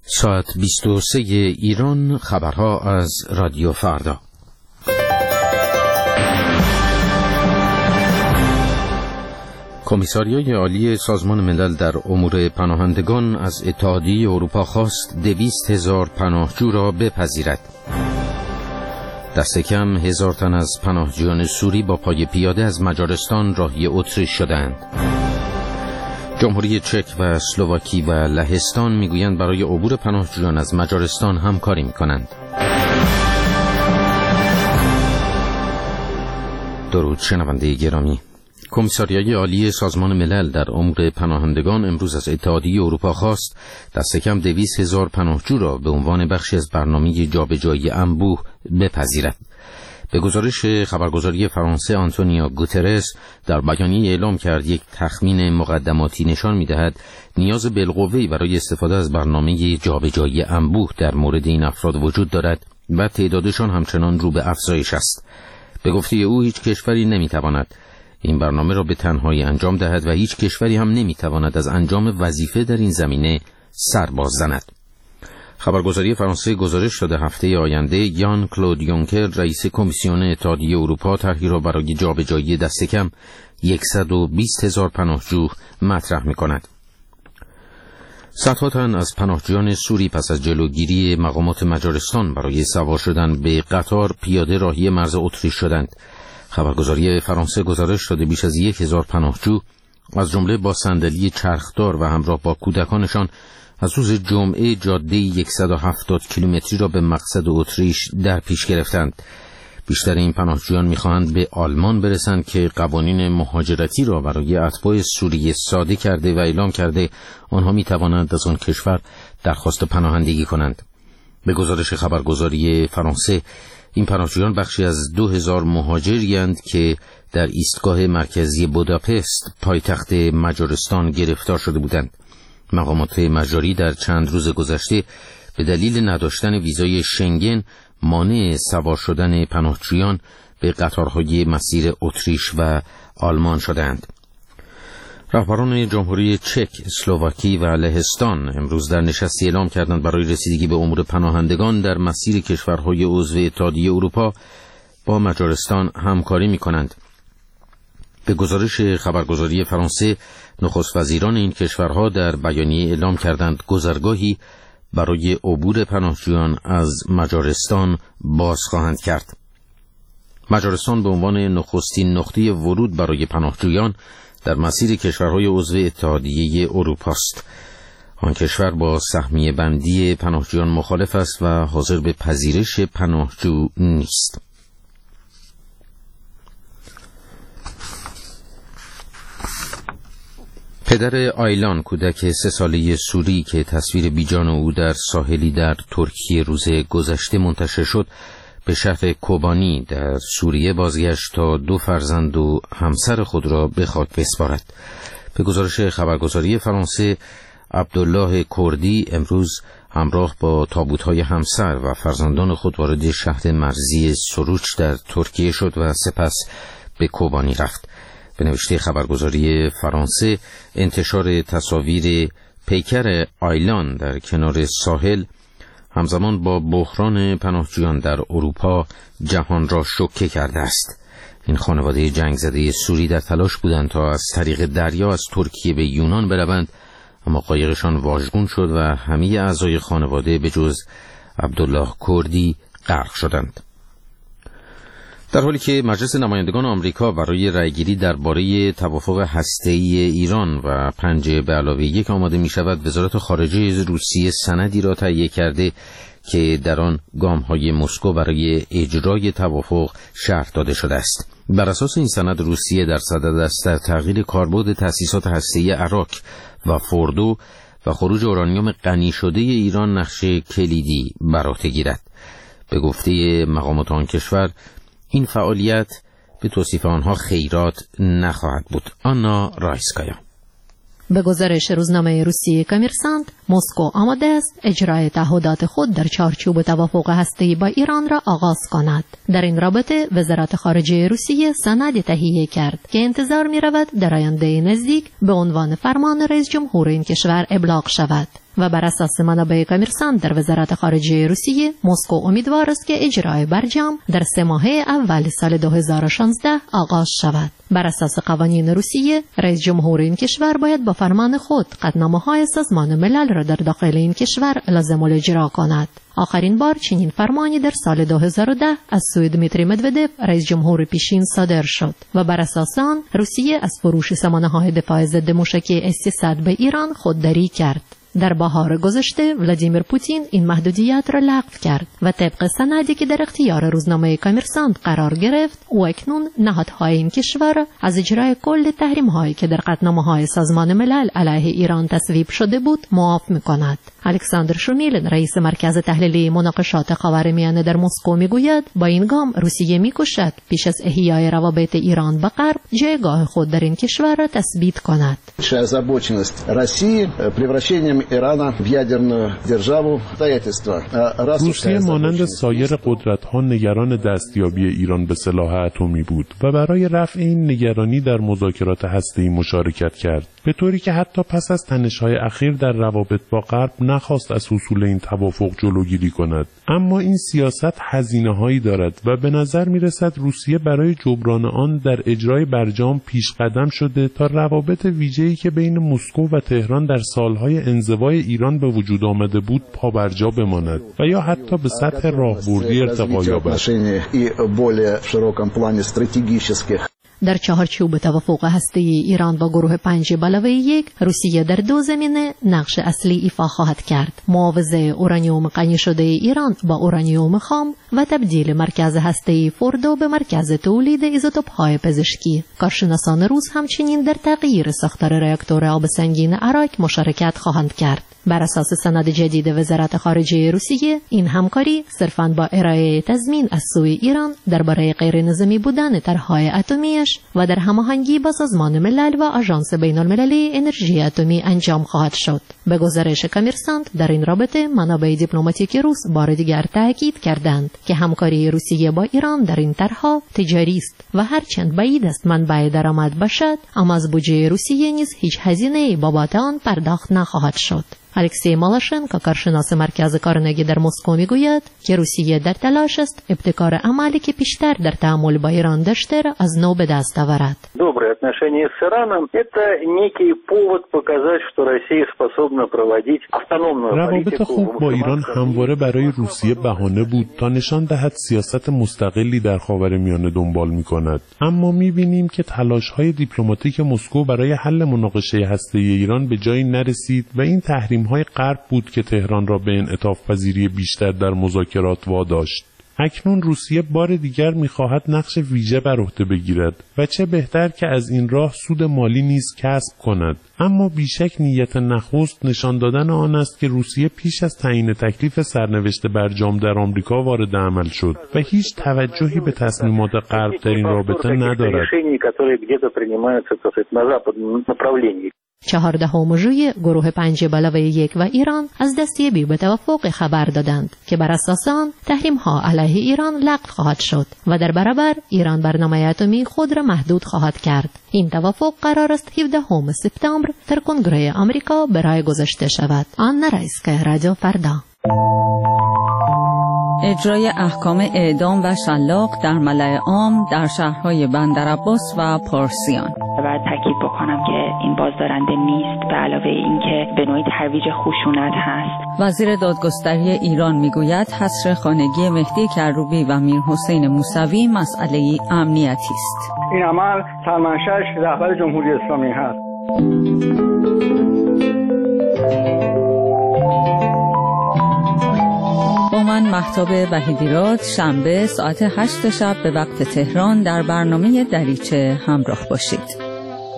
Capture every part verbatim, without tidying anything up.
ساعت بیست و سه ایران، خبرها از رادیو فردا. کمیساریای عالی سازمان ملل در امور پناهندگان از اتحادیه اروپا خواست دویست هزار پناهجو را بپذیرد. دست کم هزار تن از پناهجویان سوری با پای پیاده از مجارستان راهی اتریش شدند. جمهوری چک و اسلواکی و لهستان میگویند برای عبور پناهجویان از مجارستان همکاری میکنند. درود شنونده گرامی. کمیساریای عالی سازمان ملل در امور پناهندگان امروز از اتحادیه اروپا خواست دست کم دویست هزار پناهجو را به عنوان بخشی از برنامه جابجایی انبوه بپذیرد. به گزارش خبرگزاری فرانسه، آنتونیو گوترس در بیانیه اعلام کرد یک تخمین مقدماتی نشان می‌دهد نیاز بالقوه‌ای برای استفاده از برنامه جابجایی انبوه در مورد این افراد وجود دارد و تعدادشان همچنان رو به افزایش است. به گفته او هیچ کشوری نمی‌تواند این برنامه را به تنهایی انجام دهد و هیچ کشوری هم نمی‌تواند از انجام وظیفه در این زمینه سر باز زند. خبرگزاری فرانسه گزارش داده هفته آینده یان کلود یونکر، رئیس کمیسیون اتحادیه اروپا، طرحی را برای جابجایی دست کم صد و بیست هزار پناهجو مطرح می‌کند. صدها تن از پناهجویان سوری پس از جلوگیری مقامات مجارستان برای سوار شدن به قطار پیاده راهی مرز اتریش شدند. خبرگزاری فرانسه گزارش داده بیش از یک هزار پناهجو از جمله با صندلی چرخدار و همراه با کودکانشان از روز جمعه جاده صد و هفتاد کیلومتری را به مقصد اتریش در پیش گرفتند. بیشتر این پناهجویان می‌خواهند به آلمان برسند که قوانین مهاجرتی را برای اتباع سوریه ساده کرده و اعلام کرده آنها می‌توانند از آن کشور درخواست پناهندگی کنند. به گزارش خبرگزاری فرانسه این پناهجویان بخشی از دو هزار مهاجری‌اند که در ایستگاه مرکزی بوداپست پایتخت مجارستان گرفتار شده بودند. مقامات مجاری در چند روز گذشته به دلیل نداشتن ویزای شنگن مانع سوار شدن پناهجویان به قطارهای مسیر اتریش و آلمان شدند. رهبران جمهوری چک، اسلواکی و لهستان امروز در نشستی اعلام کردند برای رسیدگی به امور پناهندگان در مسیر کشورهای عضو اتحادیه اروپا با مجارستان همکاری می‌کنند. به گزارش خبرگزاری فرانسه، نخست وزیران این کشورها در بیانیه اعلام کردند گذرگاهی برای عبور پناهجویان از مجارستان باز خواهند کرد. مجارستان به عنوان نخستین نقطه ورود برای پناهجویان در مسیر کشورهای عضو اتحادیه اروپا است. آن کشور با سهمیه بندی پناهجویان مخالف است و حاضر به پذیرش پناهجو نیست. پدر آیلان، کودک سه ساله سوری که تصویر بیجان او در ساحلی در ترکیه روز گذشته منتشر شد، به شهر کوبانی در سوریه بازگشت تا دو فرزند و همسر خود را به خاک بسپارد. به گزارش خبرگزاری فرانسه، عبدالله کردی امروز همراه با تابوت‌های همسر و فرزندان خود وارد شهر مرزی سروچ در ترکیه شد و سپس به کوبانی رفت. به نوشته خبرگزاری فرانسه، انتشار تصاویر پیکر آیلان در کنار ساحل همزمان با بحران پناهجویان در اروپا جهان را شوکه کرده است. این خانواده جنگ زده سوری در تلاش بودند تا از طریق دریا از ترکیه به یونان بروند، اما قایقشان واژگون شد و همه اعضای خانواده به جز عبدالله کردی غرق شدند. در حالی که مجلس نمایندگان آمریکا برای رأیگیری درباره توافق هسته‌ای ایران و پنج به علاوه یک آماده می شود، وزارت خارجه روسیه سندی را تهیه کرده که در آن گام‌های مسکو برای اجرای توافق شرح داده شده است. بر اساس این سند، روسیه در صدد است در تغییر کاربرد تأسیسات هسته‌ای عراق و فوردو و خروج اورانیوم غنی شده ایران نقش کلیدی بر عهده گیرد. به گفته مقامات آن کشور، این فعالیت به توصیف آنها خیرات نخواهد بود. آنا رایسکایا. به گزارش روزنامه روسیه کامرسانت، مسکو آماده است اجرای تعهدات خود در چارچوب توافق هسته‌ای با ایران را آغاز کند. در این رابطه وزارت خارجه روسیه سندی تهیه کرد که انتظار می رود در آینده نزدیک به عنوان فرمان رئیس جمهور این کشور ابلاغ شود. و بر اساس منابع کامرسانت در وزارت خارجه روسیه، مسکو امیدوار است که اجرای برجام در سه ماهه اول سال دو هزار و شانزده آغاز شود. بر اساس قوانین روسیه، رئیس جمهور این کشور باید با فرمان خود قطعنامه‌های سازمان ملل را در داخل این کشور لازم الاجرا کند. آخرین بار چنین فرمانی در سال دو هزار و ده از سوی دمیتری مدودف، رئیس جمهور پیشین صادر شد و بر اساس آن روسیه از فروش سامانه‌های دفاع ضد موشکی اس سیصد به ایران خودداری کرد. در بهار گذشته ولادیمیر پوتین این محدودیت را لغو کرد و طبق سندی که در اختیار روزنامه کامرسانت قرار گرفت، او اکنون نهادهای این کشور از اجرای کل تحریم‌هایی که در قطعنامه‌های سازمان ملل علیه ایران تصویب شده بود معاف می‌کند. الکساندر شومیلن، رئیس مرکز تحلیلی مناقشات خاورمیانه در مسکو، میگوید با این گام روسیه می‌کوشد پیش از احیای روابط ایران به غرب جایگاه خود در این کشور را تثبیت کند. روسیه مانند سایر قدرت‌ها نگران دستیابی ایران به سلاح اتمی بود و برای رفع این نگرانی در مذاکرات هسته‌ای مشارکت کرد، به طوری که حتی پس از تنش‌های اخیر در روابط با غرب نخواست از حصول این توافق جلوگیری کند. اما این سیاست هزینه‌هایی دارد و به نظر می‌رسد روسیه برای جبران آن در اجرای برجام پیش قدم شده تا روابط ویژه‌ای که بین مسکو و تهران در سالهای انزوای ایران به وجود آمده بود پابرجا بماند و یا حتی به سطح راهبردی ارتقا یابد. در چهارچوب توافق هسته‌ای ایران با گروه پنج علاوه یک، روسیه در دو زمینه نقش اصلی ایفا خواهد کرد: معاوضه اورانیوم غنی شده ایران با اورانیوم خام و تبدیل مرکز هسته‌ای فوردو به مرکز تولید ایزوتوپ‌های پزشکی. کارشناسان روس همچنین در تغییر ساختار راکتور آب سنگین اراک مشارکت خواهند کرد. بر اساس سند جدید وزارت خارجه روسیه، این همکاری صرفاً با ارائه تضمین از سوی ایران درباره غیر نظامی بودن طرح‌های اتمیش و در هماهنگی با سازمان ملل و آژانس بین‌المللی انرژی اتمی انجام خواهد شد. به گزارش کامرسانت، در این رابطه منابع دیپلماتیک روس بار دیگر تاکید کردند که همکاری روسیه با ایران در این طرح‌ها تجاری است و هرچند بعید است منبع درآمد باشد، اما از بودجه روسیه نیز هیچ هزینه‌ای بابت آن پرداخت نخواهد شد. الکسی مالاشنکو، کارشناس مرکز کارنگی در مسکو، میگوید که روسیه در تلاش است ابتکار عملی که پیشتر در تعامل با ایران داشته را از نو به دست آورد. Добрые отношения с Ираном – это некий повод показать, что Россия способна проводить автономную политику. روابط خوب با ایران همواره برای روسیه بهانه بود تا نشان دهد سیاست مستقلی در خاورمیانه دنبال می‌کند. اما می‌بینیم که تلاش‌های دیپلماتیک مسکو برای حل مناقشه هسته‌ای ایران به جایی نرسید و این تحریم های غرب بود که تهران را به انعطاف پذیری بیشتر در مذاکرات واداشت. اکنون روسیه بار دیگر می‌خواهد نقش ویژه بر عهده بگیرد و چه بهتر که از این راه سود مالی نیز کسب کند. اما بیشک نیت نخست نشان دادن آن است که روسیه پیش از تعیین تکلیف سرنوشت برجام در آمریکا وارد عمل شد و هیچ توجهی به تصمیمات غرب در این رابطه ندارد. چهاردهم ژوئیه گروه پنج علاوه یک و ایران از دستیابی به توافق خبر دادند که بر اساس آن تحریم‌ها علیه ایران لغو خواهد شد و در برابر ایران برنامه اتمی خود را محدود خواهد کرد. این توافق قرار است هفدهم سپتامبر در کنگره آمریکا به رای گذاشته شود. آن رئیس‌گاه رادیو فردا. اجرای احکام اعدام و شلاق در ملأ عام در شهرهای بندرعباس و پارسیان. باید تاکید بکنم که این بازدارنده نیست، به علاوه اینکه به نوعی ترویج خشونت هست. وزیر دادگستری ایران میگوید حصر خانگی مهدی کروبی و میر حسین موسوی مسئله امنیتی است. این عمل سرمنشأش رهبر جمهوری اسلامی هست. با من مهتاب وحیدیراد، شنبه ساعت هشت شب به وقت تهران در برنامه دریچه همراه باشید.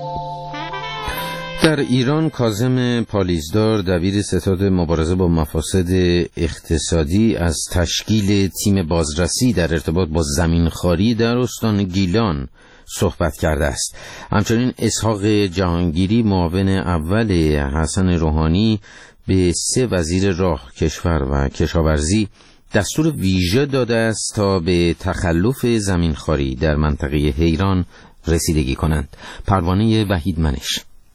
در ایران کاظم پالیزدار، دبیر ستاد مبارزه با مفاسد اقتصادی، از تشکیل تیم بازرسی در ارتباط با زمینخواری در استان گیلان صحبت کرده است. همچنین اسحاق جهانگیری، معاون اول حسن روحانی، به سه وزیر راه، کشور و کشاورزی دستور ویژه داده است تا به تخلف زمینخواری در منطقه حیران رسیدگی کنند. پروانه وحید منش.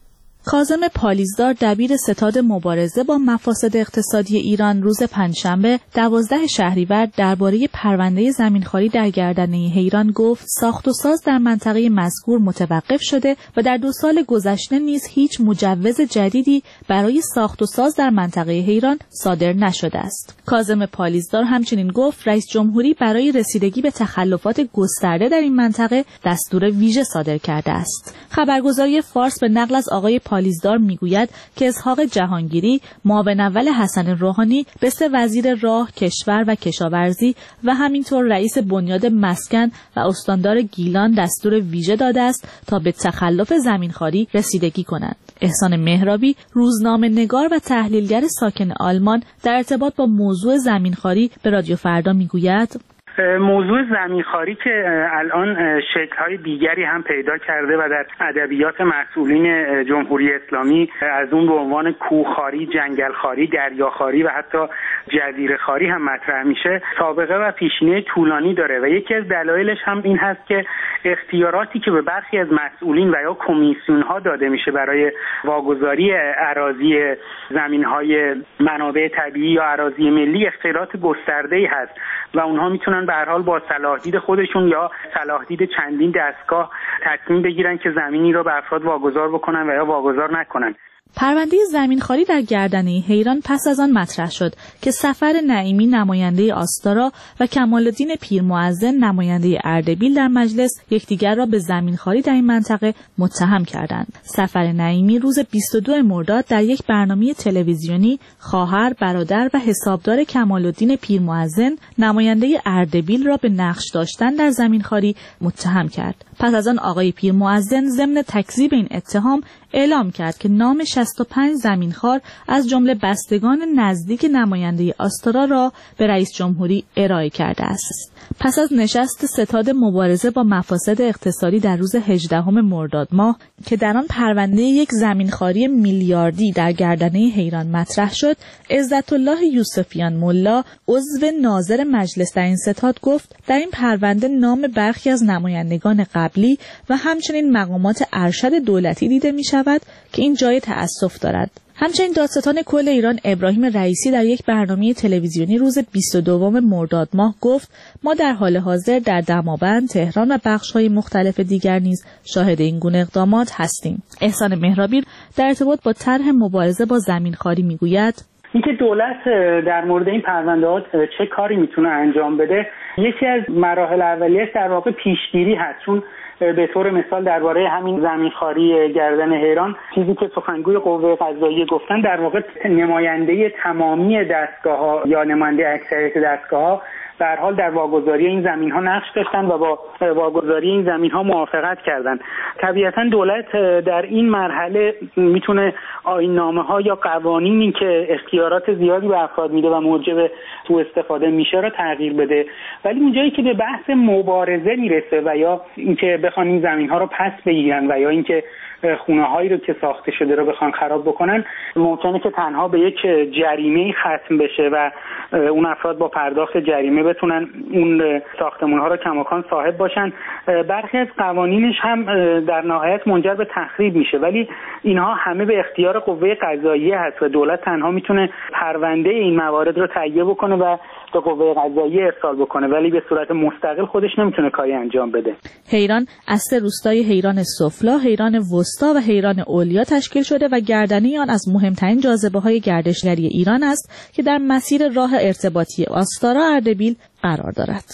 کاظم پالیزدار دبیر ستاد مبارزه با مفاسد اقتصادی ایران روز پنجشنبه دوازده شهریور درباره پرونده زمینخواری در گردنه حیران گفت ساخت و ساز در منطقه مذکور متوقف شده و در دو سال گذشته نیز هیچ مجوز جدیدی برای ساخت و ساز در منطقه حیران صادر نشده است. کاظم پالیزدار همچنین گفت رئیس جمهوری برای رسیدگی به تخلفات گسترده در این منطقه دستور ویژه صادر کرده است. خبرگزاری فارس به نقل از آقای پالیزدار میگوید که اسحاق جهانگیری معاون اول حسن روحانی به سه وزیر راه، کشور و کشاورزی و همینطور رئیس بنیاد مسکن و استاندار گیلان دستور ویژه داده است تا به تخلف زمینخواری رسیدگی کنند. احسان مهرابی روزنامه‌نگار و تحلیلگر ساکن آلمان در ارتباط با موضوع زمینخواری به رادیو فردا میگوید موضوع زمینخواری که الان شکل‌های دیگری هم پیدا کرده و در ادبیات مسئولین جمهوری اسلامی از اون به عنوان کوهخواری، جنگلخواری، دریاخواری و حتی جزیره‌خواری هم مطرح میشه، سابقه و پیشینه طولانی داره و یکی از دلایلش هم این هست که اختیاراتی که به برخی از مسئولین و یا کمیسیون‌ها داده میشه برای واگذاری اراضی زمین‌های منابع طبیعی یا اراضی ملی اختیارات گسترده‌ای هست و اونها میتونن به هر حال با صلاح دید خودشون یا صلاح دید چندین دستگاه تصمیم بگیرن که زمینی رو به افراد واگذار بکنن و یا واگذار نکنن. پرونده زمینخواری در گردنه حیران پس از آن مطرح شد که سفر نعیمی نماینده آستارا و کمال‌الدین پیرمؤذن نماینده اردبیل در مجلس یکدیگر را به زمینخواری در این منطقه متهم کردند. سفر نعیمی روز بیست و دو مرداد در یک برنامه تلویزیونی خواهر، برادر و حسابدار کمال‌الدین پیرمؤذن نماینده اردبیل را به نقش داشتن در زمینخواری متهم کرد. پس از آن آقای پیرمؤذن ضمن تکذیب این اتهام اعلام کرد که نام شصت و پنج زمینخوار از جمله بستگان نزدیک نماینده آستارا را به رئیس جمهوری ارائه کرده است. پس از نشست ستاد مبارزه با مفاسد اقتصادی در روز هجدهم مرداد ماه که در آن پرونده یک زمینخواری میلیاردی در گردنه حیران مطرح شد، عزت‌الله یوسفیان ملا عضو ناظر مجلس در این ستاد گفت در این پرونده نام برخی از نمایندگان قبلی و همچنین مقامات ارشد دولتی دیده می شود که این جای تأسف دارد. همچنین دادستان کل ایران ابراهیم رئیسی در یک برنامه تلویزیونی روز بیست و دو مرداد ماه گفت ما در حال حاضر در دماوند، تهران و بخش‌های مختلف دیگر نیز شاهد این گونه اقدامات هستیم. احسان مهرابی در ارتباط با طرح مبارزه با زمینخواری میگوید اینکه دولت در مورد این پرونده‌ها چه کاری میتونه انجام بده، یکی از مراحل اولیه در واقع پیشگیری هست، چون به طور مثال درباره همین زمینخواری گردن حیران چیزی که سخنگوی قوه قضاییه گفتن در واقع نماینده تمامی دستگاه‌ها یا نماینده اکثریت دستگاه‌ها به هر حال در واگذاری این زمین‌ها نقش داشتن و با واگذاری این زمین‌ها موافقت کردن. طبیعتاً دولت در این مرحله میتونه آیین‌نامه‌ها یا قوانینی که اختیارات زیادی به افراد میده و موجب سوء استفاده میشه را تغییر بده، ولی اونجایی که به بحث مبارزه میرسه و یا اینکه بخوان این زمین‌ها رو پس بگیرن و یا اینکه خونه‌هایی رو که ساخته شده رو بخوان خراب بکنن، ممکنه که تنها به یک جریمه ختم بشه و اون افراد با پرداخت جریمه بتونن اون ساختمان‌ها رو کماکان صاحب باشن. برخی از قوانینش هم در نهایت منجر به تخریب میشه، ولی اینها همه به اختیار قوه قضاییه هست و دولت تنها میتونه پرونده این موارد رو تهیه بکنه و به قوه قضاییه ارسال بکنه، ولی به صورت مستقل خودش نمیتونه کاری انجام بده. حیران از سه روستای حیران سفلا، حیران وسطا و حیران علیا تشکیل شده و گردنه آن از مهمترین جاذبه‌های گردشگری ایران است که در مسیر راه ارتباطی آستارا اردبیل قرار دارد.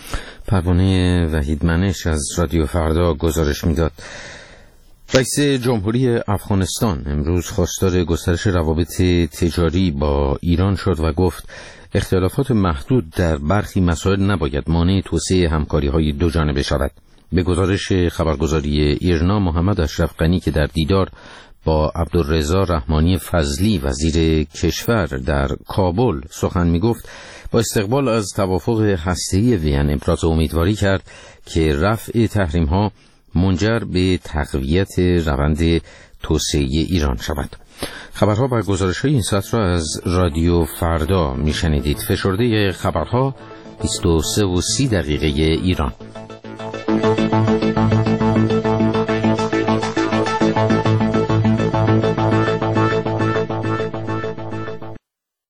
پروانه وحیدمنش از رادیو فردا گزارش میداد. رئیس جمهوری افغانستان امروز خواستار گسترش روابط تجاری با ایران شد و گفت اختلافات محدود در برخی مسائل نباید مانع توسعه همکاری‌های دو جانبه شود. به گزارش خبرگزاری ایرنا، محمد اشرف غنی که در دیدار با عبدالرضا رحمانی فضلی وزیر کشور در کابل سخن می‌گفت، با استقبال از توافق هسته‌ای وین ابراز امیدواری کرد که رفع تحریم‌ها منجر به تقویت روند توسعه ایران شود. خبرها و گزارش‌های این ساعت را از رادیو فردا می‌شنیدید. فشرده خبرها بیست و سه و سی دقیقه ایران.